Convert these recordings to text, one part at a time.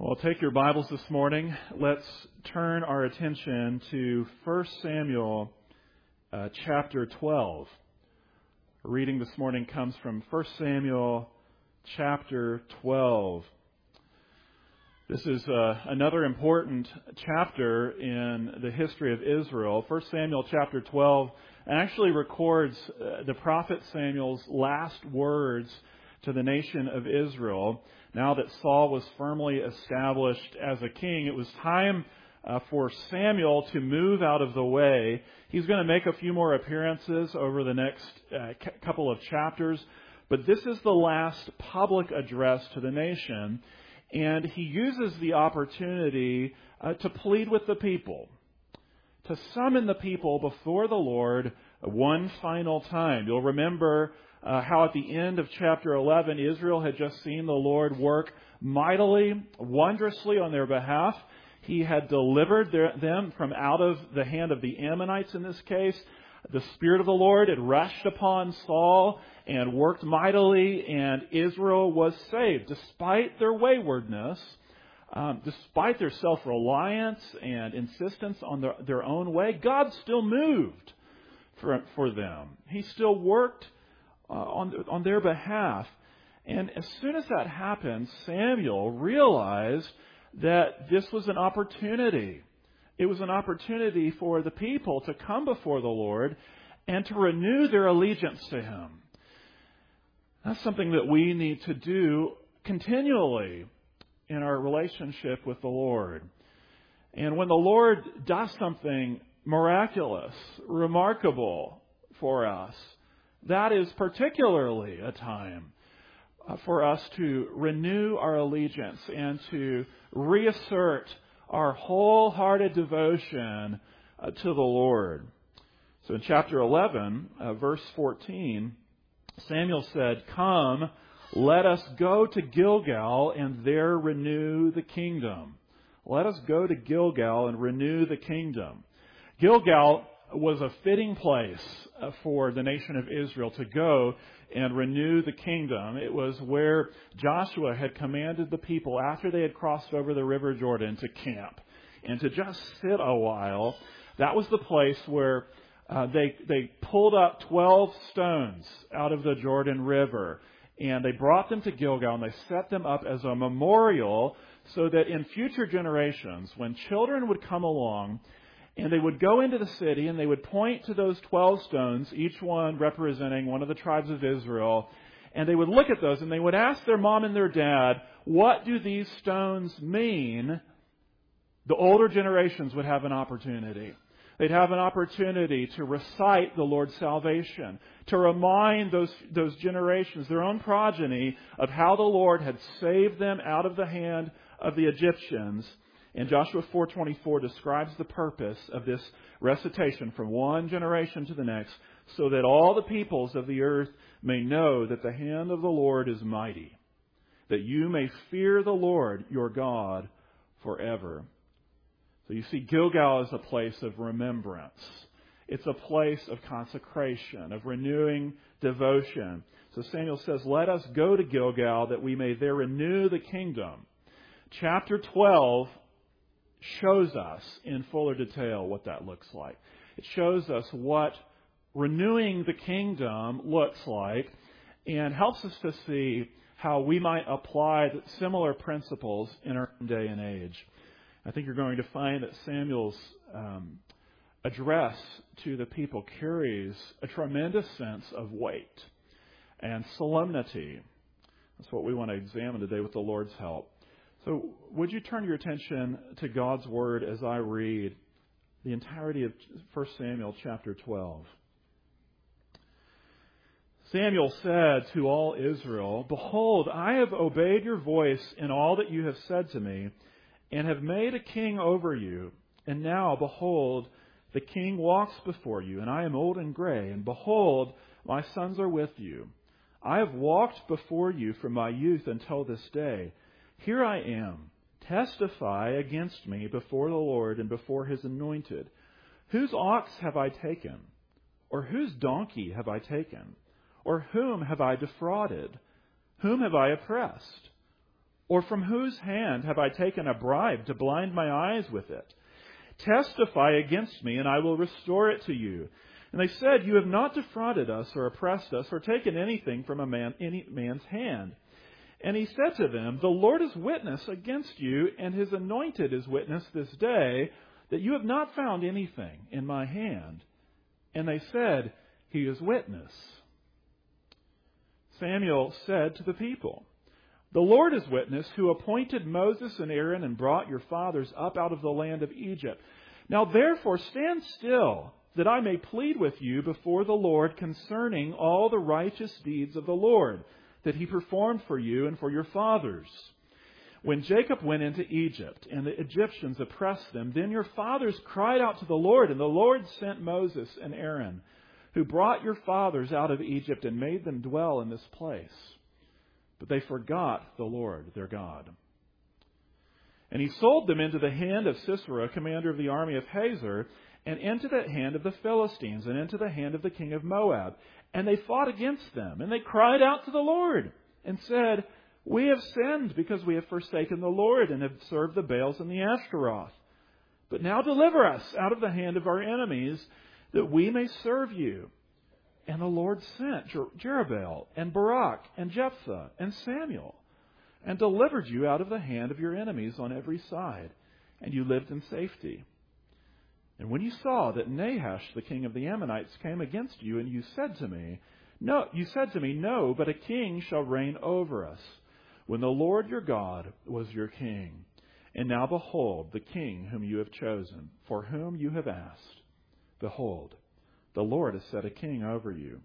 Well, take your Bibles this morning. Let's turn our attention to 1 Samuel chapter 12. Our reading this morning comes from 1 Samuel chapter 12. This is another important chapter in the history of Israel. 1 Samuel chapter 12 actually records the prophet Samuel's last words to the nation of Israel. Now that Saul was firmly established as a king, it was time for Samuel to move out of the way. He's going to make a few more appearances over the next couple of chapters, but this is the last public address to the nation, and he uses the opportunity to plead with the people, to summon the people before the Lord one final time. You'll remember how at the end of chapter 11, Israel had just seen the Lord work mightily, wondrously on their behalf. He had delivered them from out of the hand of the Ammonites in this case. The Spirit of the Lord had rushed upon Saul and worked mightily, and Israel was saved. Despite their waywardness, despite their self-reliance and insistence on their own way, God still moved for them. He still worked on their behalf. And as soon as that happened, Samuel realized that this was an opportunity. It was an opportunity for the people to come before the Lord and to renew their allegiance to Him. That's something that we need to do continually in our relationship with the Lord. And when the Lord does something miraculous, remarkable for us, that is particularly a time for us to renew our allegiance and to reassert our wholehearted devotion to the Lord. So in chapter 11, verse 14, Samuel said, "Come, let us go to Gilgal and there renew the kingdom." Let us go to Gilgal and renew the kingdom. Gilgal was a fitting place for the nation of Israel to go and renew the kingdom. It was where Joshua had commanded the people after they had crossed over the River Jordan to camp and to just sit a while. That was the place where they pulled up 12 stones out of the Jordan River, and they brought them to Gilgal and they set them up as a memorial so that in future generations, when children would come along and they would go into the city and they would point to those 12 stones, each one representing one of the tribes of Israel, and they would look at those and they would ask their mom and their dad, what do these stones mean? The older generations would have an opportunity. They'd have an opportunity to recite the Lord's salvation, to remind those generations, their own progeny, of how the Lord had saved them out of the hand of the Egyptians. And Joshua 4:24 describes the purpose of this recitation from one generation to the next, so that all the peoples of the earth may know that the hand of the Lord is mighty, that you may fear the Lord your God forever. So you see, Gilgal is a place of remembrance. It's a place of consecration, of renewing devotion. So Samuel says, let us go to Gilgal that we may there renew the kingdom. Chapter 12 shows us in fuller detail what that looks like. It shows us what renewing the kingdom looks like and helps us to see how we might apply similar principles in our day and age. I think you're going to find that Samuel's address to the people carries a tremendous sense of weight and solemnity. That's what we want to examine today with the Lord's help. So would you turn your attention to God's Word as I read the entirety of 1 Samuel chapter 12. Samuel said to all Israel, "Behold, I have obeyed your voice in all that you have said to me, and have made a king over you. And now, behold, the king walks before you, and I am old and gray, and behold, my sons are with you. I have walked before you from my youth until this day. Here I am. Testify against me before the Lord and before His anointed. Whose ox have I taken? Or whose donkey have I taken? Or whom have I defrauded? Whom have I oppressed? Or from whose hand have I taken a bribe to blind my eyes with it? Testify against me, and I will restore it to you." And they said, "You have not defrauded us or oppressed us or taken anything from any man's hand." And he said to them, "The Lord is witness against you, and his anointed is witness this day, that you have not found anything in my hand." And they said, "He is witness." Samuel said to the people, "The Lord is witness, who appointed Moses and Aaron and brought your fathers up out of the land of Egypt. Now therefore stand still, that I may plead with you before the Lord concerning all the righteous deeds of the Lord, that he performed for you and for your fathers. When Jacob went into Egypt, and the Egyptians oppressed them, then your fathers cried out to the Lord, and the Lord sent Moses and Aaron, who brought your fathers out of Egypt and made them dwell in this place. But they forgot the Lord, their God. And he sold them into the hand of Sisera, commander of the army of Hazor, and into the hand of the Philistines, and into the hand of the king of Moab. And they fought against them, and they cried out to the Lord, and said, "We have sinned because we have forsaken the Lord, and have served the Baals and the Ashtaroth. But now deliver us out of the hand of our enemies, that we may serve you." And the Lord sent Jerubbaal, and Barak, and Jephthah, and Samuel, and delivered you out of the hand of your enemies on every side, and you lived in safety. And when you saw that Nahash, the king of the Ammonites, came against you, and you said to me, "No, but a king shall reign over us," when the Lord your God was your king. And now behold, the king whom you have chosen, for whom you have asked. Behold, the Lord has set a king over you.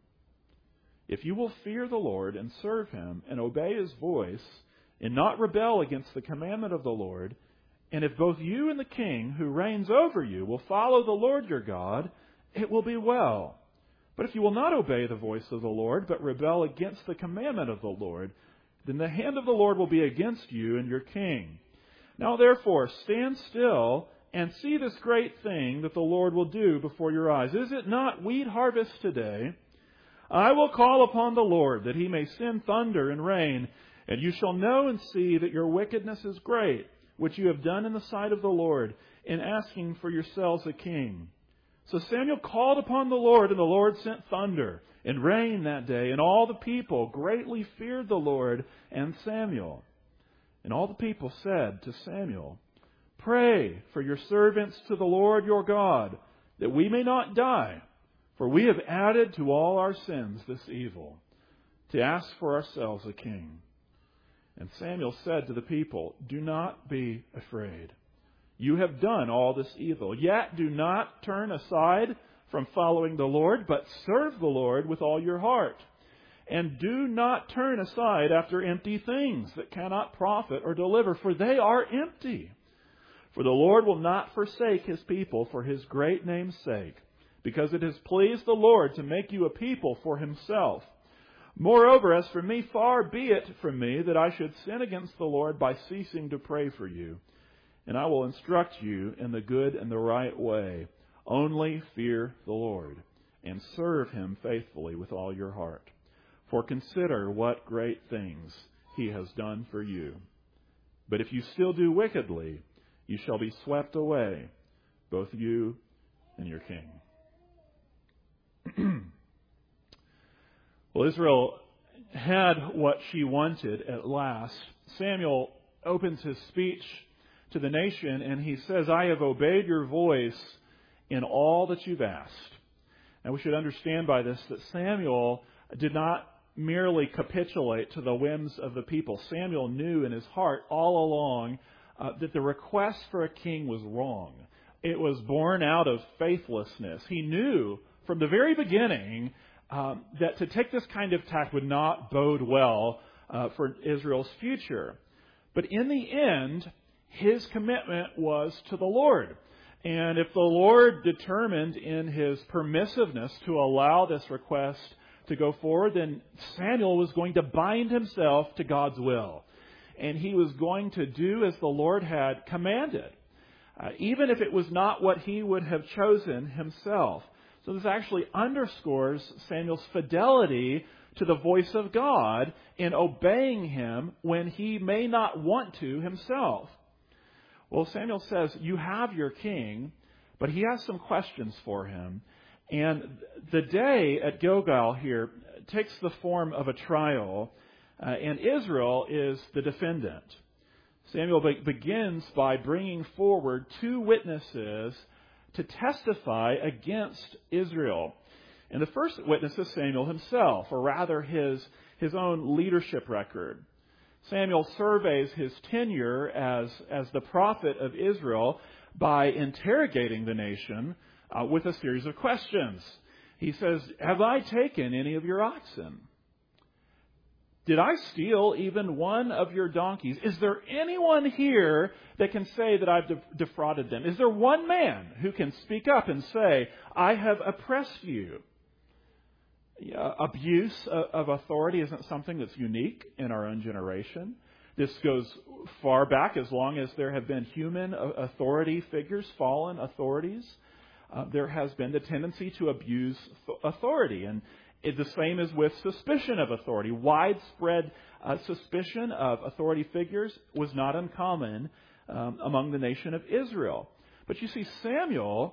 If you will fear the Lord and serve him and obey his voice, and not rebel against the commandment of the Lord, and if both you and the king who reigns over you will follow the Lord your God, it will be well. But if you will not obey the voice of the Lord, but rebel against the commandment of the Lord, then the hand of the Lord will be against you and your king. Now therefore stand still and see this great thing that the Lord will do before your eyes. Is it not wheat harvest today? I will call upon the Lord, that he may send thunder and rain, and you shall know and see that your wickedness is great, which you have done in the sight of the Lord, in asking for yourselves a king." So Samuel called upon the Lord, and the Lord sent thunder and rain that day, and all the people greatly feared the Lord and Samuel. And all the people said to Samuel, "Pray for your servants to the Lord your God, that we may not die, for we have added to all our sins this evil, to ask for ourselves a king." And Samuel said to the people, "Do not be afraid. You have done all this evil. Yet do not turn aside from following the Lord, but serve the Lord with all your heart. And do not turn aside after empty things that cannot profit or deliver, for they are empty. For the Lord will not forsake his people for his great name's sake, because it has pleased the Lord to make you a people for himself. Moreover, as for me, far be it from me that I should sin against the Lord by ceasing to pray for you. And I will instruct you in the good and the right way. Only fear the Lord, and serve him faithfully with all your heart. For consider what great things he has done for you. But if you still do wickedly, you shall be swept away, both you and your king." Well, Israel had what she wanted at last. Samuel opens his speech to the nation, and he says, "I have obeyed your voice in all that you've asked." And we should understand by this that Samuel did not merely capitulate to the whims of the people. Samuel knew in his heart all along that the request for a king was wrong. It was born out of faithlessness. He knew from the very beginning that to take this kind of tack would not bode well for Israel's future. But in the end, his commitment was to the Lord. And if the Lord determined in his permissiveness to allow this request to go forward, then Samuel was going to bind himself to God's will. And he was going to do as the Lord had commanded, even if it was not what he would have chosen himself. So this actually underscores Samuel's fidelity to the voice of God in obeying Him when he may not want to himself. Well, Samuel says, you have your king, but he has some questions for him. And the day at Gilgal here takes the form of a trial, and Israel is the defendant. Samuel begins by bringing forward two witnesses to testify against Israel. And the first witness is Samuel himself, or rather his own leadership record. Samuel surveys his tenure as the prophet of Israel by interrogating the nation with a series of questions. He says, have I taken any of your oxen? Did I steal even one of your donkeys? Is there anyone here that can say that I've defrauded them? Is there one man who can speak up and say, I have oppressed you? Abuse of authority isn't something that's unique in our own generation. This goes far back, as long as there have been human authority figures, fallen authorities. There has been the tendency to abuse authority. And the same is with suspicion of authority. Widespread suspicion of authority figures was not uncommon among the nation of Israel. But you see, Samuel,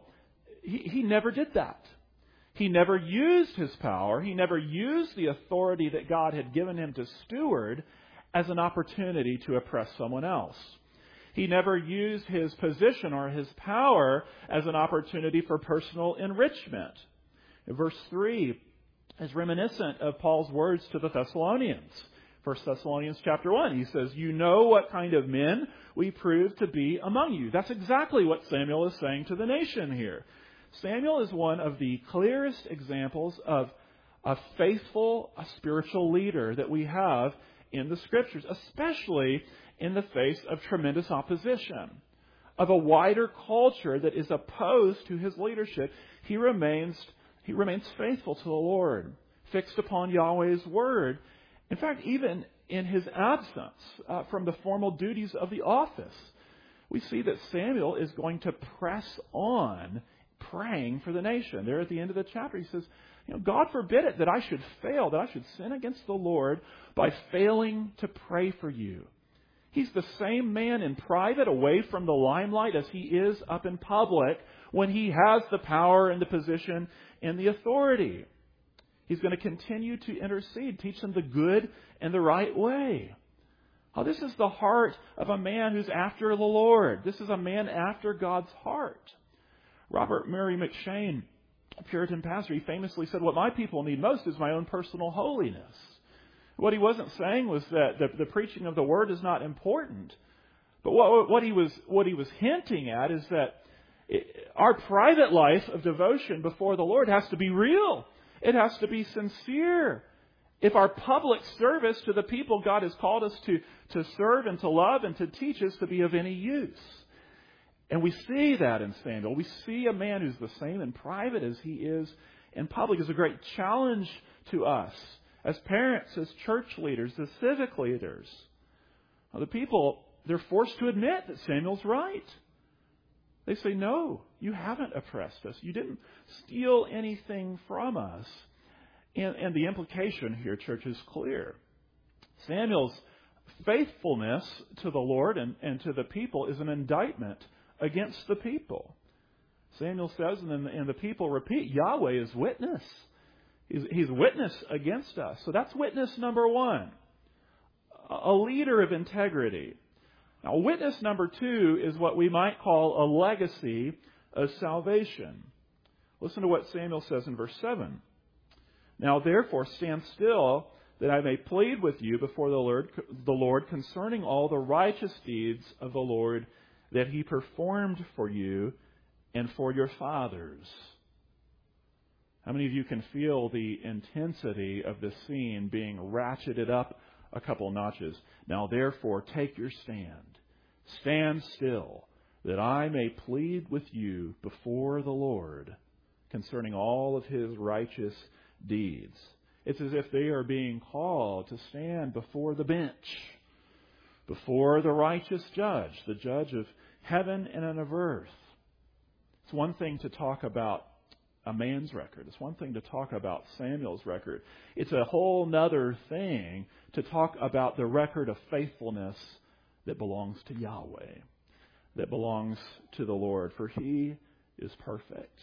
he never did that. He never used his power. He never used the authority that God had given him to steward as an opportunity to oppress someone else. He never used his position or his power as an opportunity for personal enrichment. Verse 3 is reminiscent of Paul's words to the Thessalonians. 1 Thessalonians chapter 1, he says, you know what kind of men we prove to be among you. That's exactly what Samuel is saying to the nation here. Samuel is one of the clearest examples of a faithful spiritual leader that we have in the Scriptures, especially in the face of tremendous opposition, of a wider culture that is opposed to his leadership. He remains faithful to the Lord, fixed upon Yahweh's word. In fact, even in his absence from the formal duties of the office, we see that Samuel is going to press on praying for the nation. There at the end of the chapter, he says, God forbid it that I should fail, that I should sin against the Lord by failing to pray for you. He's the same man in private, away from the limelight, as he is up in public when he has the power and the position and the authority. He's going to continue to intercede, teach them the good and the right way. Oh, this is the heart of a man who's after the Lord. This is a man after God's heart. Robert Murray McCheyne, a Puritan pastor, he famously said, what my people need most is my own personal holiness. What he wasn't saying was that the preaching of the word is not important. But what he was hinting at is that our private life of devotion before the Lord has to be real. It has to be sincere. If our public service to the people God has called us to serve and to love and to teach is to be of any use. And we see that in Samuel. We see a man who's the same in private as he is in public. It's a great challenge to us as parents, as church leaders, as civic leaders. Now, the people, they're forced to admit that Samuel's right. They say, no, you haven't oppressed us. You didn't steal anything from us. And the implication here, church, is clear. Samuel's faithfulness to the Lord and to the people is an indictment against the people. Samuel says, and the people repeat, Yahweh is witness. He's witness against us. So that's witness number one. A leader of integrity. Now, witness number two is what we might call a legacy of salvation. Listen to what Samuel says in verse 7. Now, therefore, stand still, that I may plead with you before the Lord concerning all the righteous deeds of the Lord that He performed for you and for your fathers. How many of you can feel the intensity of the scene being ratcheted up a couple notches? Now, therefore, take your stand. Stand still, that I may plead with you before the Lord concerning all of His righteous deeds. It's as if they are being called to stand before the bench, before the righteous judge, the judge of heaven and of earth. It's one thing to talk about a man's record. It's one thing to talk about Samuel's record. It's a whole nother thing to talk about the record of faithfulness that belongs to Yahweh, that belongs to the Lord, for He is perfect.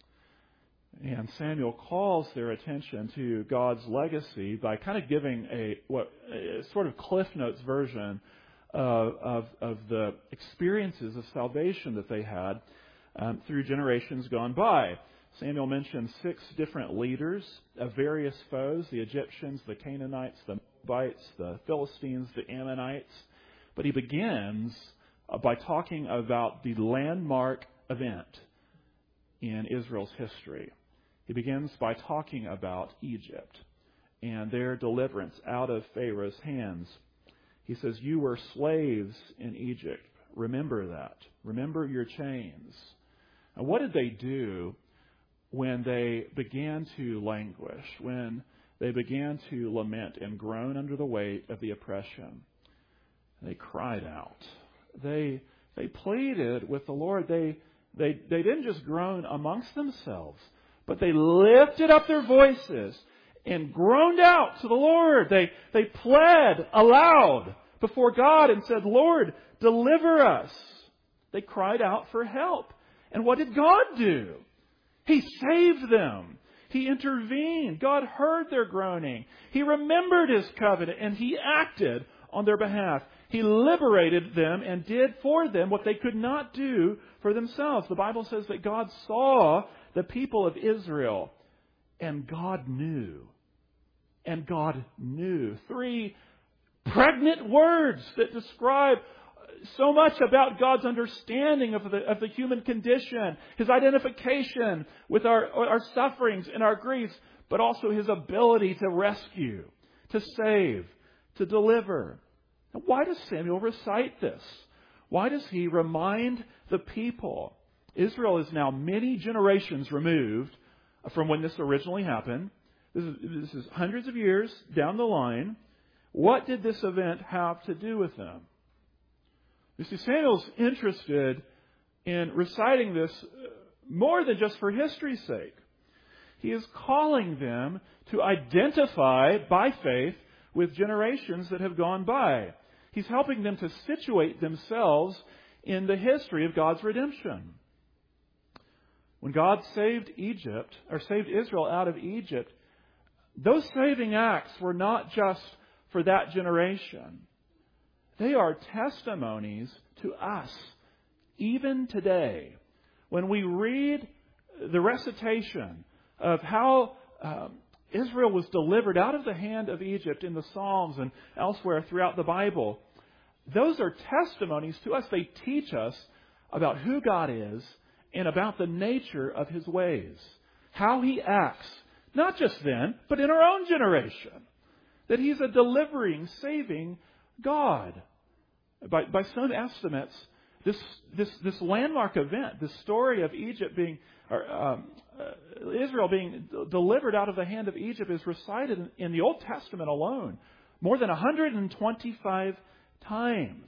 And Samuel calls their attention to God's legacy by kind of giving a sort of Cliff Notes version of the experiences of salvation that they had through generations gone by. Samuel mentions 6 different leaders of various foes: the Egyptians, the Canaanites, the Moabites, the Philistines, the Ammonites. But he begins by talking about the landmark event in Israel's history. He begins by talking about Egypt and their deliverance out of Pharaoh's hands. He says, "You were slaves in Egypt. Remember that. Remember your chains." And what did they do when they began to languish, when they began to lament and groan under the weight of the oppression? They cried out. They pleaded with the Lord. They didn't just groan amongst themselves, but they lifted up their voices and groaned out to the Lord. They pled aloud before God and said, "Lord, deliver us." They cried out for help. And what did God do? He saved them. He intervened. God heard their groaning. He remembered His covenant and He acted on their behalf. He liberated them and did for them what they could not do for themselves. The Bible says that God saw the people of Israel, and God knew. And God knew. 3 pregnant words that describe so much about God's understanding of the human condition, His identification with our sufferings and our griefs, but also His ability to rescue, to save, to deliver. Now, why does Samuel recite this? Why does he remind the people? Israel is now many generations removed from when this originally happened. This is hundreds of years down the line. What did this event have to do with them? You see, Samuel's interested in reciting this more than just for history's sake. He is calling them to identify by faith with generations that have gone by. He's helping them to situate themselves in the history of God's redemption. When God saved Israel out of Egypt, those saving acts were not just for that generation. They are testimonies to us, even today. When we read the recitation of how Israel was delivered out of the hand of Egypt in the Psalms and elsewhere throughout the Bible, those are testimonies to us. They teach us about who God is and about the nature of His ways, how He acts, not just then, but in our own generation, that He's a delivering, saving God. By some estimates, this landmark event, this story of Egypt being, Israel being delivered out of the hand of Egypt, is recited in the Old Testament alone more than 125 times.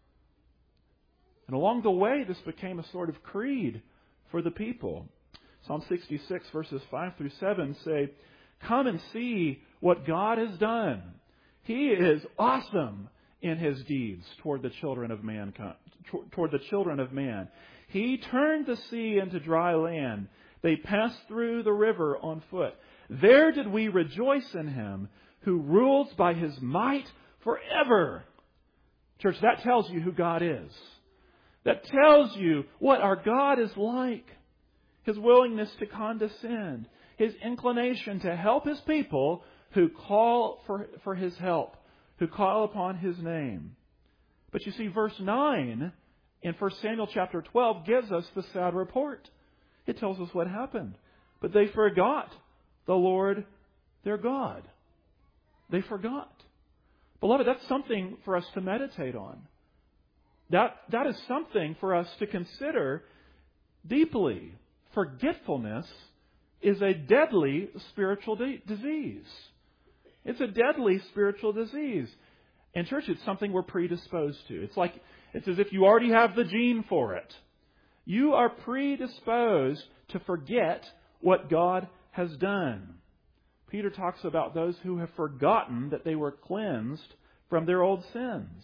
And along the way, this became a sort of creed for the people. Psalm 66 verses 5 through 7 say, "Come and see what God has done. He is awesome in His deeds toward the children of mankind, toward the children of man. He turned the sea into dry land. They passed through the river on foot. There did we rejoice in Him who rules by His might forever." Church, that tells you who God is. That tells you what our God is like. His willingness to condescend. His inclination to help His people who call for His help, who call upon His name. But you see, verse 9 in 1 Samuel chapter 12 gives us the sad report. It tells us what happened. But they forgot the Lord their God. They forgot. Beloved, that's something for us to meditate on. That is something for us to consider deeply. Forgetfulness is a deadly spiritual disease. It's a deadly spiritual disease. And church, it's something we're predisposed to. It's as if you already have the gene for it. You are predisposed to forget what God has done. Peter talks about those who have forgotten that they were cleansed from their old sins.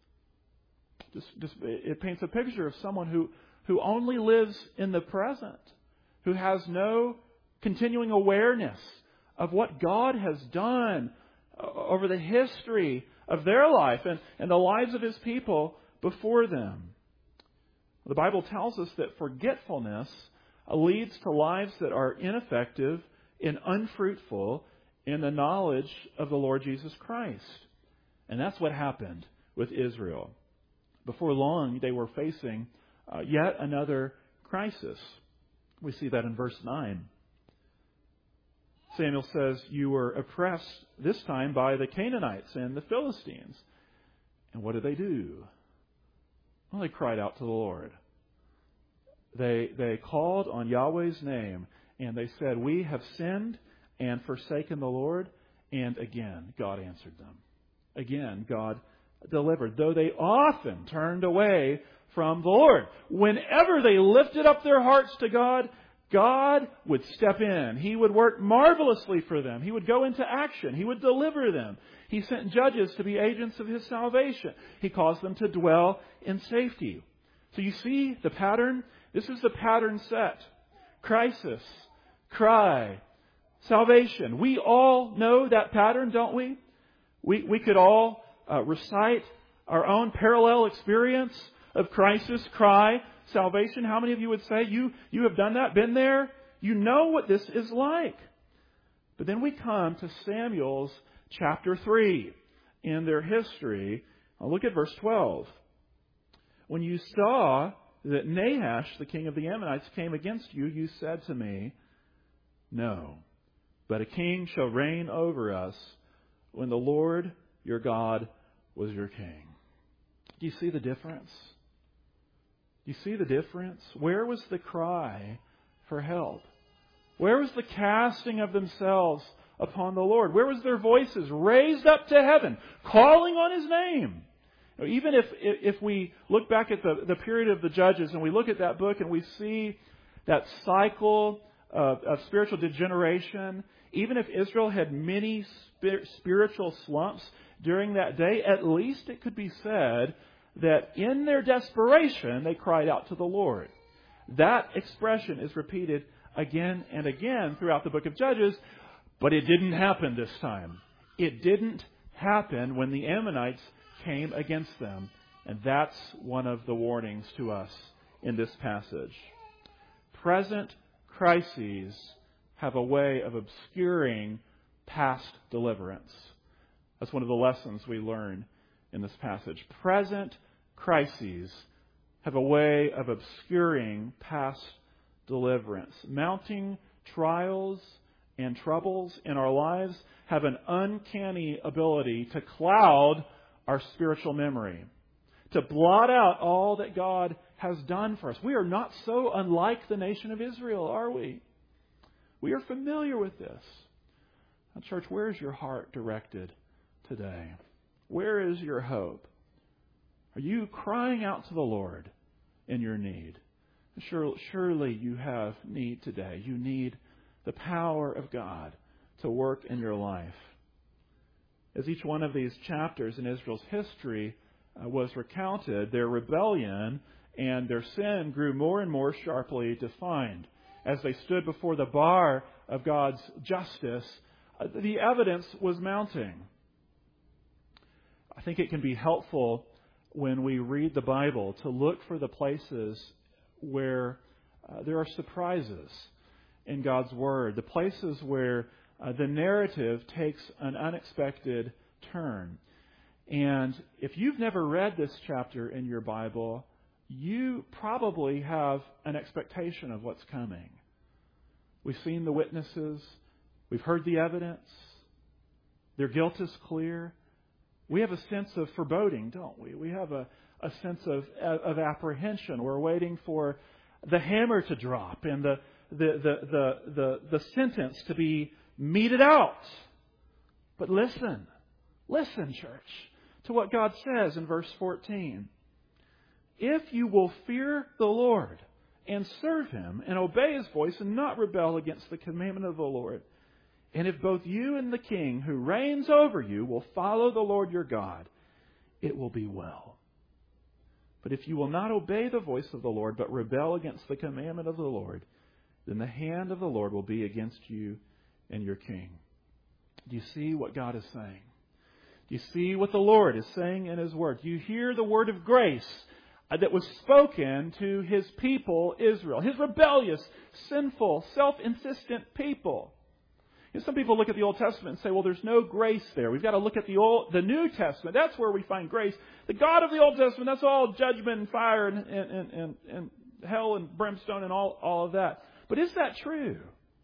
It paints a picture of someone who only lives in the present, who has no continuing awareness of what God has done over the history of their life and the lives of His people before them. The Bible tells us that forgetfulness leads to lives that are ineffective and unfruitful in the knowledge of the Lord Jesus Christ. And that's what happened with Israel. Before long, they were facing yet another crisis. We see that in verse 9. Samuel says, "You were oppressed this time by the Canaanites and the Philistines." And what did they do? Well, they cried out to the Lord. They called on Yahweh's name, and they said, "We have sinned and forsaken the Lord." And again, God answered them. Again, God delivered, though they often turned away from the Lord. Whenever they lifted up their hearts to God, God would step in. He would work marvelously for them. He would go into action. He would deliver them. He sent judges to be agents of His salvation. He caused them to dwell in safety. So you see the pattern? This is the pattern set. Crisis, cry, salvation. We all know that pattern, don't we? We could all recite our own parallel experience of crisis, cry, salvation. How many of you would say you have done that, been there? You know what this is like. But then we come to Samuel's chapter 3 in their history. Now look at verse 12. "When you saw that Nahash, the king of the Ammonites, came against you, you said to me, 'No, but a king shall reign over us when the Lord your God was your king.'" Do you see the difference? Do you see the difference? Where was the cry for help? Where was the casting of themselves upon the Lord? Where was their voices raised up to heaven, calling on His name? Even if we look back at the period of the Judges and we look at that book and we see that cycle of spiritual degeneration, even if Israel had many spiritual slumps during that day, at least it could be said that in their desperation they cried out to the Lord. That expression is repeated again and again throughout the book of Judges, but it didn't happen this time. It didn't happen when the Ammonites came against them. And that's one of the warnings to us in this passage. Present crises have a way of obscuring past deliverance. That's one of the lessons we learn in this passage. Present crises have a way of obscuring past deliverance. Mounting trials and troubles in our lives have an uncanny ability to cloud our spiritual memory, to blot out all that God has done for us. We are not so unlike the nation of Israel, are we? We are familiar with this. Now, church, where is your heart directed today? Where is your hope? Are you crying out to the Lord in your need? Surely you have need today. You need the power of God to work in your life. As each one of these chapters in Israel's history was recounted, their rebellion and their sin grew more and more sharply defined. As they stood before the bar of God's justice, the evidence was mounting. I think it can be helpful when we read the Bible to look for the places where there are surprises in God's Word, the places where the narrative takes an unexpected turn. And if you've never read this chapter in your Bible, you probably have an expectation of what's coming. We've seen the witnesses. We've heard the evidence. Their guilt is clear. We have a sense of foreboding, don't we? We have a sense of apprehension. We're waiting for the hammer to drop and the sentence to be meted out. But listen, church, to what God says in verse 14. "If you will fear the Lord and serve him and obey his voice and not rebel against the commandment of the Lord. And if both you and the king who reigns over you will follow the Lord your God, it will be well. But if you will not obey the voice of the Lord, but rebel against the commandment of the Lord, then the hand of the Lord will be against you and your king. Do you see what God is saying? Do you see what the Lord is saying in His Word? Do you hear the word of grace that was spoken to His people, Israel? His rebellious, sinful, self-insistent people. And some people look at the Old Testament and say, well, there's no grace there. We've got to look at the New Testament. That's where we find grace. The God of the Old Testament, that's all judgment and fire and hell and brimstone and all of that. But is that true?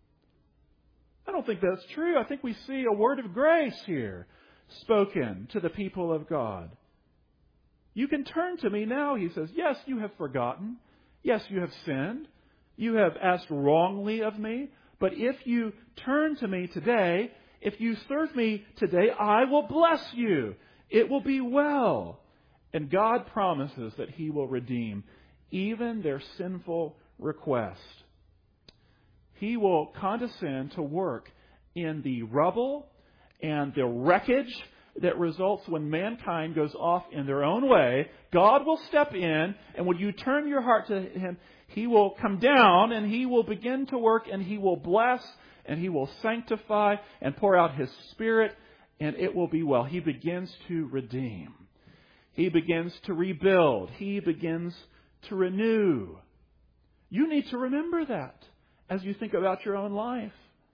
I don't think that's true. I think we see a word of grace here spoken to the people of God. You can turn to me now, He says. Yes, you have forgotten. Yes, you have sinned. You have asked wrongly of me. But if you turn to me today, if you serve me today, I will bless you. It will be well. And God promises that He will redeem even their sinful request. He will condescend to work in the rubble and the wreckage that results when mankind goes off in their own way. God will step in, and when you turn your heart to Him, He will come down and He will begin to work, and He will bless and He will sanctify and pour out His Spirit, and it will be well. He begins to redeem. He begins to rebuild. He begins to renew. You need to remember that as you think about your own life.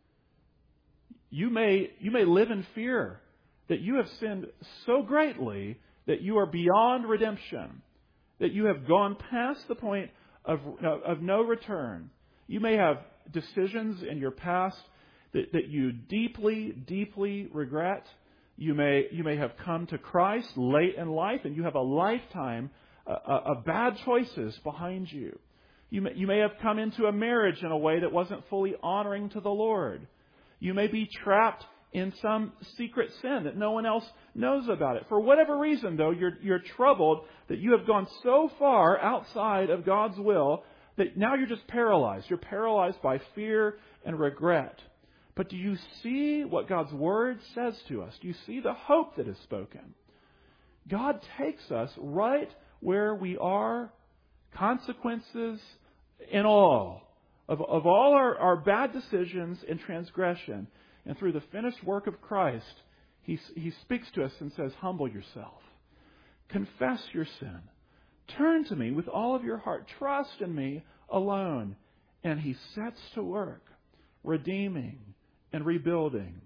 You may live in fear that you have sinned so greatly that you are beyond redemption, that you have gone past the point of no return. You may have decisions in your past that you deeply, deeply regret. You may have come to Christ late in life, and you have a lifetime of bad choices behind you. You may have come into a marriage in a way that wasn't fully honoring to the Lord. You may be trapped in some secret sin that no one else knows about it. For whatever reason, though, you're troubled that you have gone so far outside of God's will that now you're just paralyzed. You're paralyzed by fear and regret. But do you see what God's Word says to us? Do you see the hope that is spoken? God takes us right where we are, consequences and all, of all our bad decisions and transgression. And through the finished work of Christ, He speaks to us and says, humble yourself. Confess your sin. Turn to me with all of your heart. Trust in me alone. And He sets to work, redeeming and rebuilding.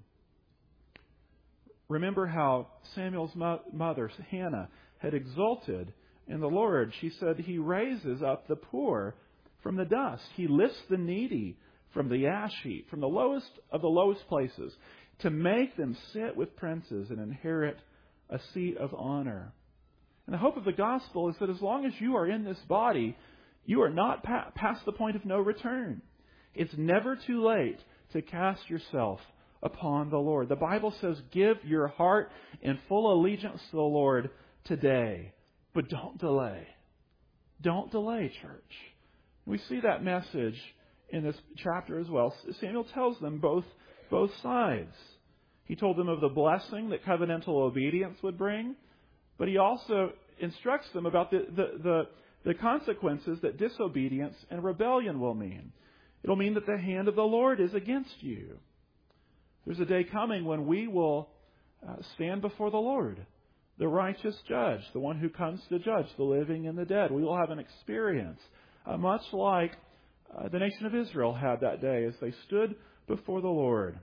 Remember how Samuel's mother, Hannah, had exulted in the Lord. She said, He raises up the poor from the dust. He lifts the needy from the ash heap, from the lowest of the lowest places, to make them sit with princes and inherit a seat of honor. And the hope of the gospel is that as long as you are in this body, you are not past the point of no return. It's never too late to cast yourself upon the Lord. The Bible says, give your heart in full allegiance to the Lord today. But don't delay. Don't delay, church. We see that message in this chapter as well. Samuel tells them both sides. He told them of the blessing that covenantal obedience would bring, but he also instructs them about the consequences that disobedience and rebellion will mean. It'll mean that the hand of the Lord is against you. There's a day coming when we will stand before the Lord, the righteous judge, the one who comes to judge the living and the dead. We will have an experience much like the nation of Israel had that day as they stood before the Lord.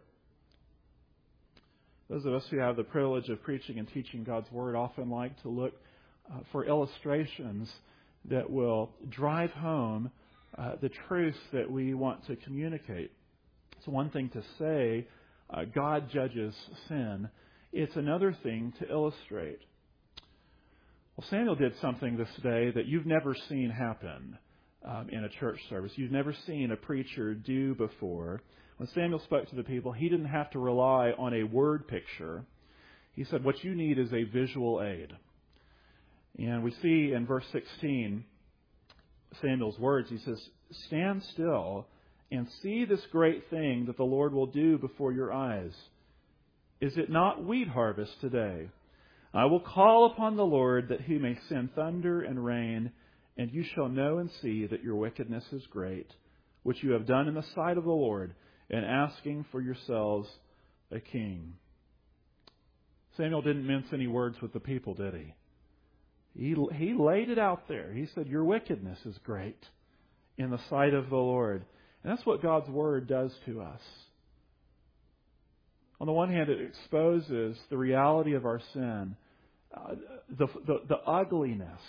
Those of us who have the privilege of preaching and teaching God's Word often like to look for illustrations that will drive home the truth that we want to communicate. It's one thing to say God judges sin. It's another thing to illustrate. Well, Samuel did something this day that you've never seen happen in a church service. You've never seen a preacher do before. When Samuel spoke to the people, he didn't have to rely on a word picture. He said, what you need is a visual aid. And we see in verse 16, Samuel's words. He says, "Stand still and see this great thing that the Lord will do before your eyes. Is it not wheat harvest today? I will call upon the Lord that He may send thunder and rain, and you shall know and see that your wickedness is great, which you have done in the sight of the Lord, in asking for yourselves a king." Samuel didn't mince any words with the people, did he? He laid it out there. He said, your wickedness is great in the sight of the Lord. And that's what God's Word does to us. On the one hand, it exposes the reality of our sin, the ugliness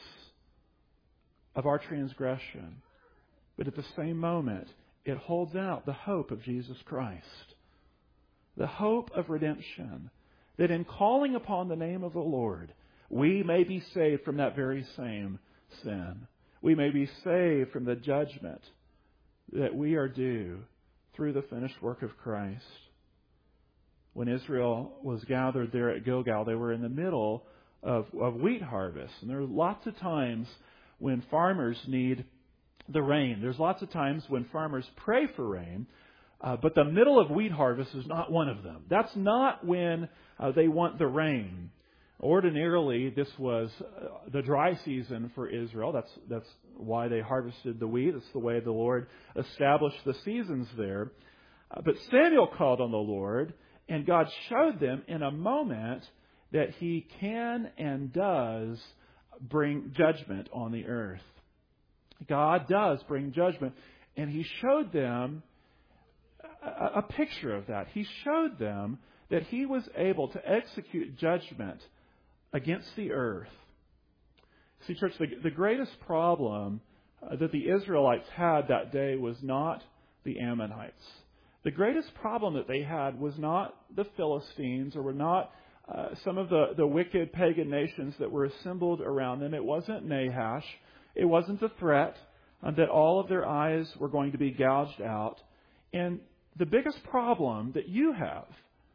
of our transgression. But at the same moment, it holds out the hope of Jesus Christ, the hope of redemption, that in calling upon the name of the Lord, we may be saved from that very same sin. We may be saved from the judgment that we are due through the finished work of Christ. When Israel was gathered there at Gilgal, they were in the middle of wheat harvest. And there are lots of times when farmers need the rain. There's lots of times when farmers pray for rain. But the middle of wheat harvest is not one of them. That's not when they want the rain. Ordinarily, this was the dry season for Israel. That's why they harvested the wheat. It's the way the Lord established the seasons there. But Samuel called on the Lord, and God showed them in a moment that He can and does bring judgment on the earth. God does bring judgment. And He showed them a picture of that. He showed them that He was able to execute judgment against the earth. See, church, the greatest problem that the Israelites had that day was not the Ammonites. The greatest problem that they had was not the Philistines or were not some of the wicked pagan nations that were assembled around them. It wasn't Nahash. It wasn't the threat that all of their eyes were going to be gouged out. And the biggest problem that you have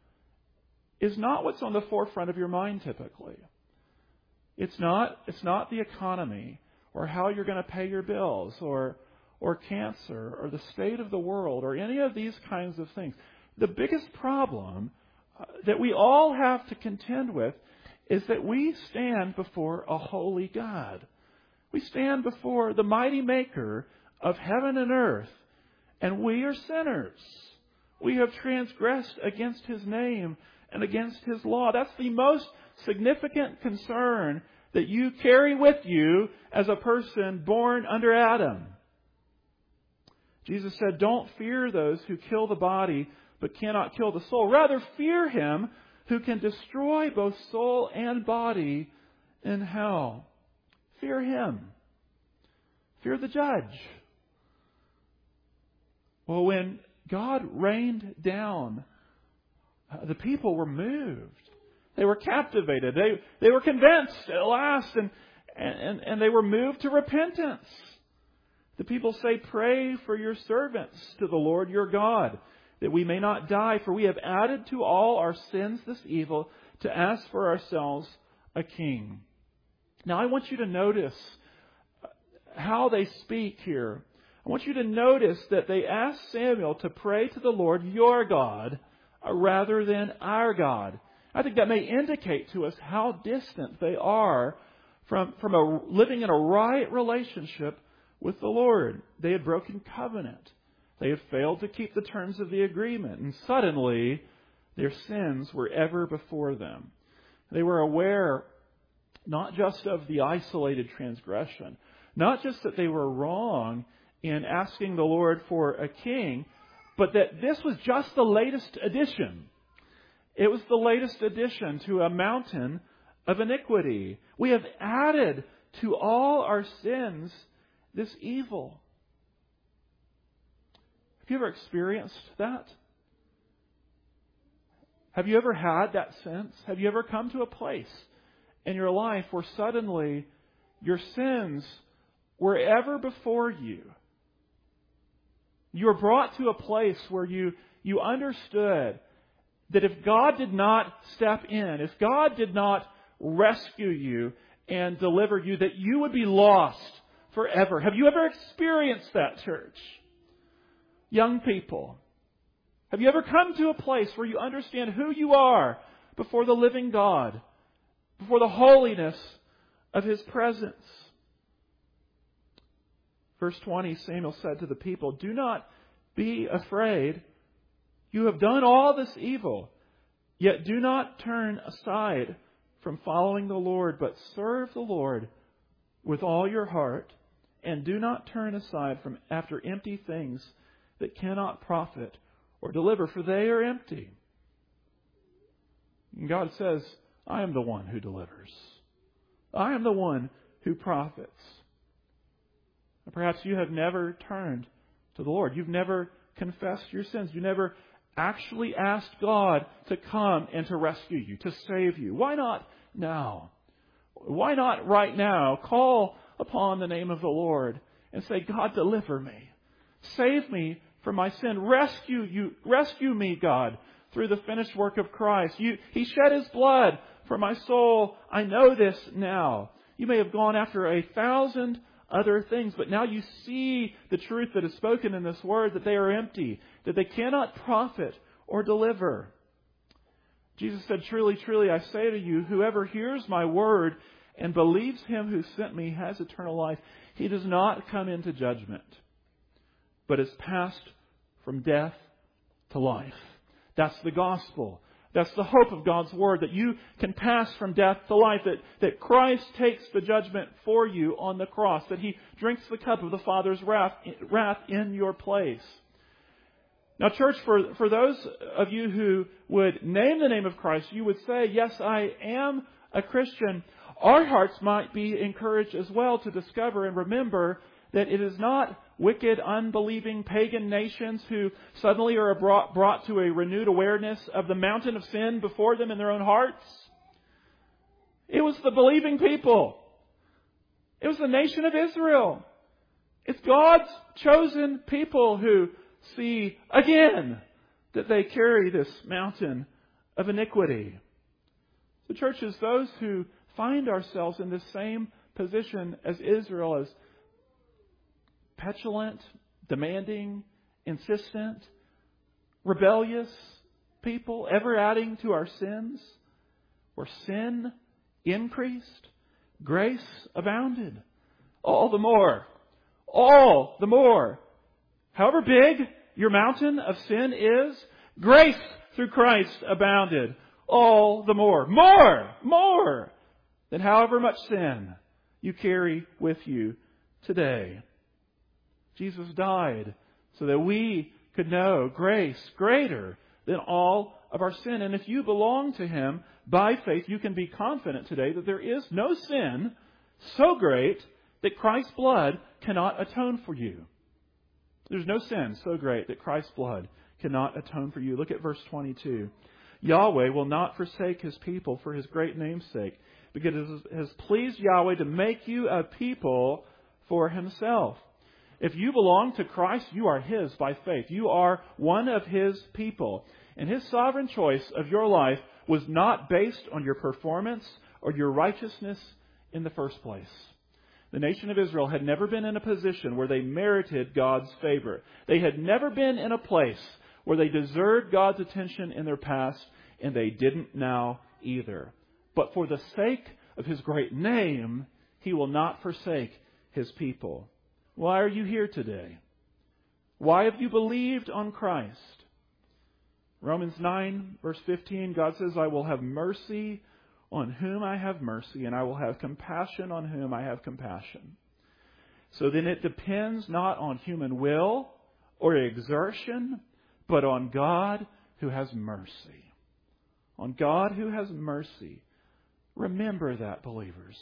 is not what's on the forefront of your mind typically. It's not the economy or how you're going to pay your bills or cancer or the state of the world or any of these kinds of things. The biggest problem that we all have to contend with is that we stand before a holy God. We stand before the mighty Maker of heaven and earth, and we are sinners. We have transgressed against His name and against His law. That's the most significant concern that you carry with you as a person born under Adam. Jesus said, "Don't fear those who kill the body but cannot kill the soul. Rather, fear Him who can destroy both soul and body in hell." Fear Him. Fear the judge. Well, when God rained down, the people were moved. They were captivated. They were convinced at last, and they were moved to repentance. The people say, "Pray for your servants to the Lord your God, that we may not die, for we have added to all our sins this evil to ask for ourselves a king." Now, I want you to notice how they speak here. I want you to notice that they ask Samuel to pray to the Lord your God rather than our God. I think that may indicate to us how distant they are from living in a right relationship with the Lord. They had broken covenant. They had failed to keep the terms of the agreement. And suddenly, their sins were ever before them. They were aware not just of the isolated transgression, not just that they were wrong in asking the Lord for a king, but that this was just the latest addition. It was the latest addition to a mountain of iniquity. We have added to all our sins this evil. Have you ever experienced that? Have you ever had that sense? Have you ever come to a place in your life where suddenly your sins were ever before you? You were brought to a place where you understood that if God did not step in, if God did not rescue you and deliver you, that you would be lost forever. Have you ever experienced that, church? Young people, have you ever come to a place where you understand who you are before the living God, before the holiness of His presence? Verse 20, Samuel said to the people, "Do not be afraid. You have done all this evil, yet do not turn aside from following the Lord, but serve the Lord with all your heart, and do not turn aside from after empty things that cannot profit or deliver, for they are empty." And God says, I am the one who delivers. I am the one who profits. And perhaps you have never turned to the Lord. You've never confessed your sins. You never actually asked God to come and to rescue you, to save you. Why not now? Why not right now call upon the name of the Lord and say, God, deliver me. Save me from my sin. Rescue me, God, through the finished work of Christ. He shed His blood for my soul. I know this now. You may have gone after 1,000 other things, but now you see the truth that is spoken in this word, that they are empty, that they cannot profit or deliver. Jesus said, "Truly, truly, I say to you, whoever hears my word and believes Him who sent me has eternal life. He does not come into judgment, but is passed from death to life." That's the gospel. That's the hope of God's word, that you can pass from death to life, that Christ takes the judgment for you on the cross, that He drinks the cup of the Father's wrath in your place. Now, church, for those of you who would name the name of Christ, you would say, yes, I am a Christian. Our hearts might be encouraged as well to discover and remember that it is not wicked, unbelieving pagan nations who suddenly are brought to a renewed awareness of the mountain of sin before them in their own hearts. It was the believing people. It was the nation of Israel. It's God's chosen people who see again that they carry this mountain of iniquity. The church is those who find ourselves in the same position as Israel, as petulant, demanding, insistent, rebellious people, ever adding to our sins, where sin increased, grace abounded. All the more. However big your mountain of sin is, grace through Christ abounded. All the more. More than however much sin you carry with you today. Jesus died so that we could know grace greater than all of our sin. And if you belong to Him by faith, you can be confident today that there is no sin so great that Christ's blood cannot atone for you. There's no sin so great that Christ's blood cannot atone for you. Look at verse 22. Yahweh will not forsake His people for His great name's sake, because it has pleased Yahweh to make you a people for Himself. If you belong to Christ, you are His by faith. You are one of His people. And His sovereign choice of your life was not based on your performance or your righteousness in the first place. The nation of Israel had never been in a position where they merited God's favor. They had never been in a place where they deserved God's attention in their past, and they didn't now either. But for the sake of His great name, He will not forsake His people. Why are you here today? Why have you believed on Christ? Romans 9, verse 15, God says, I will have mercy on whom I have mercy, and I will have compassion on whom I have compassion. So then it depends not on human will or exertion, but on God who has mercy. On God who has mercy. Remember that, believers.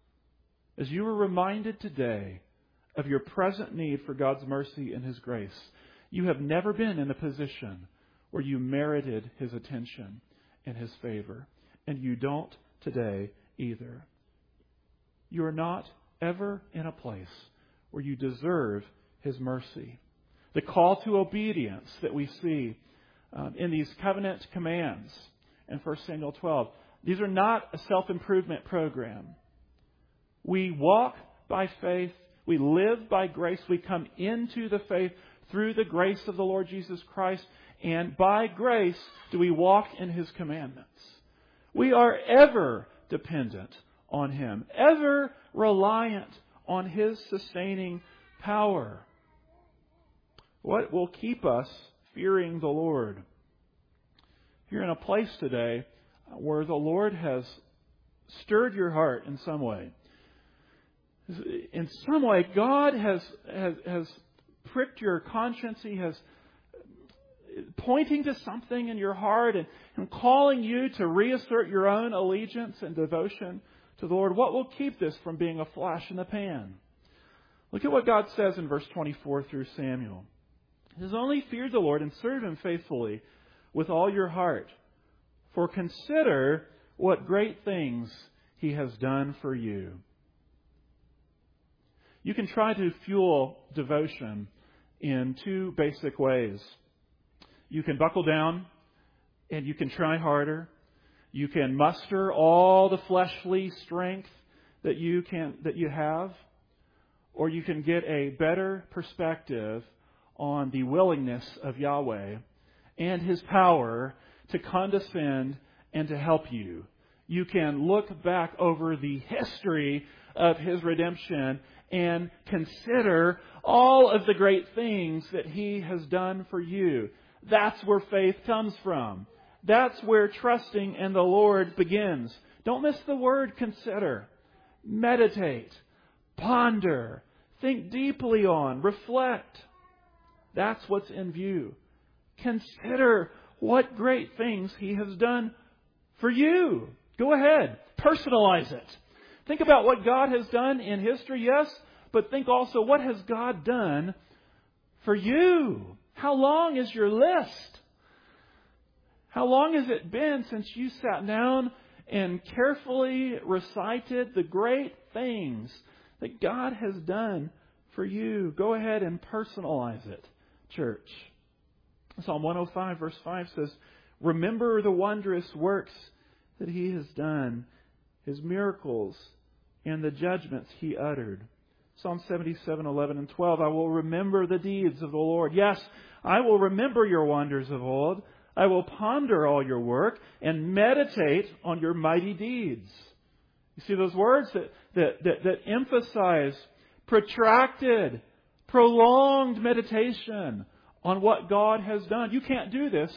As you were reminded today of your present need for God's mercy and His grace, you have never been in a position where you merited His attention and His favor. And you don't today either. You are not ever in a place where you deserve His mercy. The call to obedience that we see in these covenant commands in 1 Samuel 12, these are not a self-improvement program. We walk by faith We live by grace. We come into the faith through the grace of the Lord Jesus Christ. And by grace do we walk in His commandments. We are ever dependent on Him, ever reliant on His sustaining power. What will keep us fearing the Lord? If you're in a place today where the Lord has stirred your heart in some way, God has pricked your conscience. He has pointing to something in your heart and calling you to reassert your own allegiance and devotion to the Lord. What will keep this from being a flash in the pan? Look at what God says in verse 24 through Samuel. He says, "Only fear the Lord and serve Him faithfully with all your heart. For consider what great things He has done for you." You can try to fuel devotion in two basic ways. You can buckle down and you can try harder. You can muster all the fleshly strength that you have, or you can get a better perspective on the willingness of Yahweh and His power to condescend and to help you. You can look back over the history of His redemption and consider all of the great things that He has done for you. That's where faith comes from. That's where trusting in the Lord begins. Don't miss the word consider. Meditate. Ponder. Think deeply on. Reflect. That's what's in view. Consider what great things He has done for you. Go ahead. Personalize it. Think about what God has done in history, yes, but think also, what has God done for you? How long is your list? How long has it been since you sat down and carefully recited the great things that God has done for you? Go ahead and personalize it, church. Psalm 105 verse 5 says, "Remember the wondrous works that He has done, His miracles and the judgments He uttered." Psalm 77:11 and 12, "I will remember the deeds of the Lord. Yes, I will remember your wonders of old. I will ponder all your work and meditate on your mighty deeds." You see those words that emphasize protracted, prolonged meditation on what God has done. You can't do this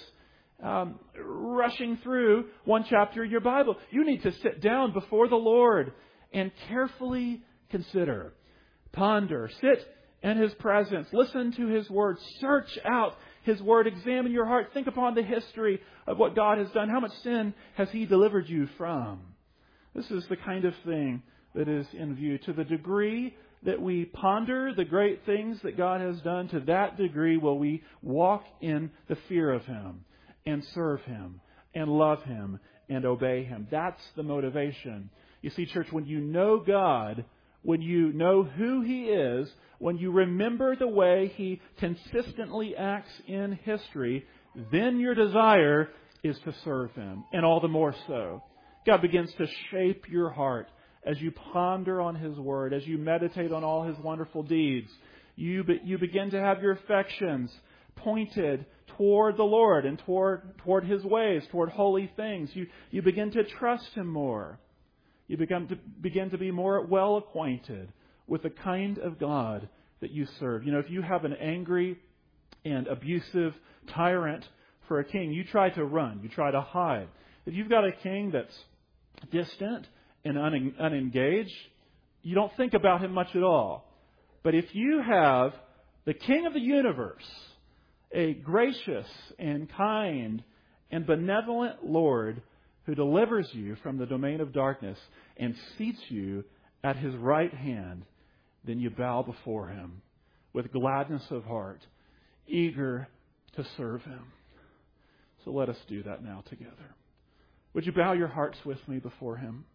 rushing through one chapter of your Bible. You need to sit down before the Lord and carefully consider, ponder, sit in His presence, listen to His Word, search out His Word, examine your heart, think upon the history of what God has done. How much sin has He delivered you from? This is the kind of thing that is in view. To the degree that we ponder the great things that God has done, to that degree will we walk in the fear of Him and serve Him and love Him and obey Him. That's the motivation. You see, church, when you know God, when you know who He is, when you remember the way He consistently acts in history, then your desire is to serve Him, and all the more so. God begins to shape your heart as you ponder on His Word, as you meditate on all His wonderful deeds. You begin to have your affections pointed toward the Lord and toward His ways, toward holy things. You begin to trust Him more. You begin to be more well acquainted with the kind of God that you serve. You know, if you have an angry and abusive tyrant for a king, you try to run, you try to hide. If you've got a king that's distant and unengaged, you don't think about him much at all. But if you have the King of the universe, a gracious and kind and benevolent Lord who delivers you from the domain of darkness and seats you at His right hand, then you bow before Him with gladness of heart, eager to serve Him. So let us do that now together. Would you bow your hearts with me before Him?